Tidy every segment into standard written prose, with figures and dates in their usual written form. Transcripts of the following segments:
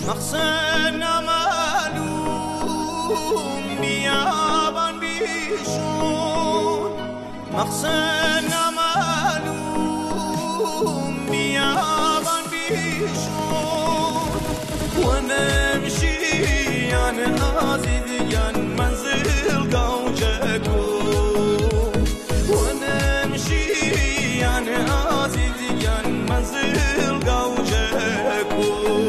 مقصد نمالوم بیابان بیشون مقصد نمالوم بیابان بیشون ونمشي يعني عزيز يعني منزل قوجكو ونمشي يعني عزيز يعني منزل قوجكو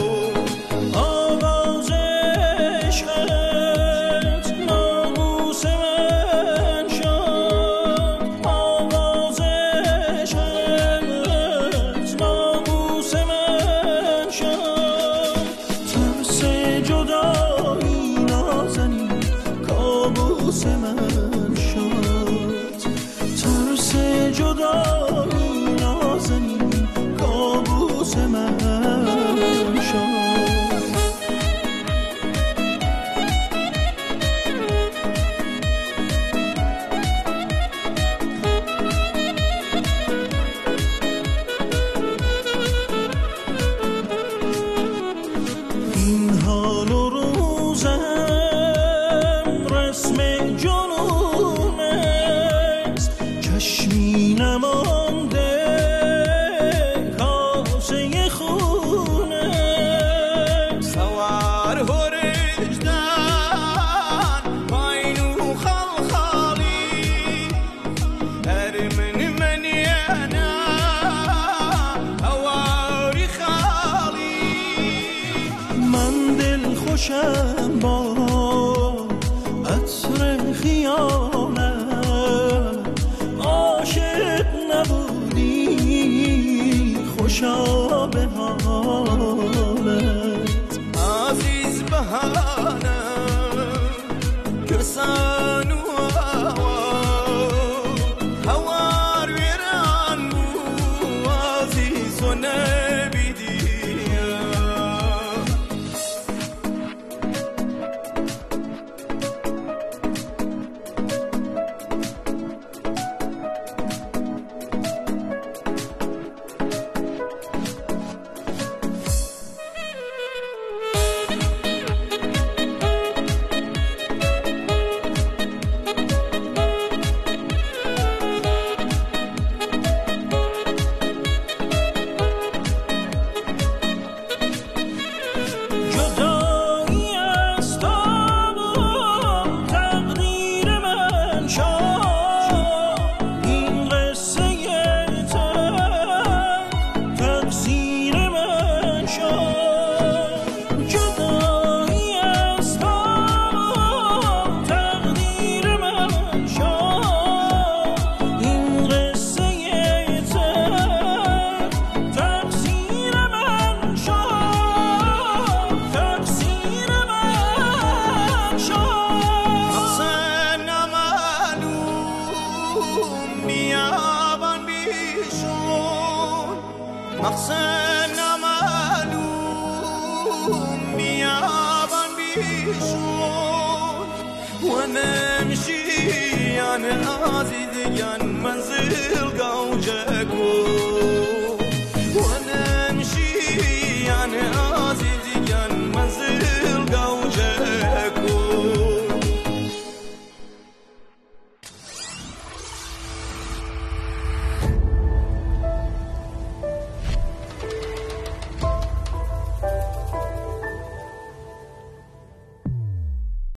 خوشم با عطر خیانت عاشق نبودی خوشا به حالت عزیز بهانه کرسان و هوار ویران بو عزیز و نبیدی مقصد نمالوم بیابان بیشون ونمشي يعني عزيز يعني منزل قوجكو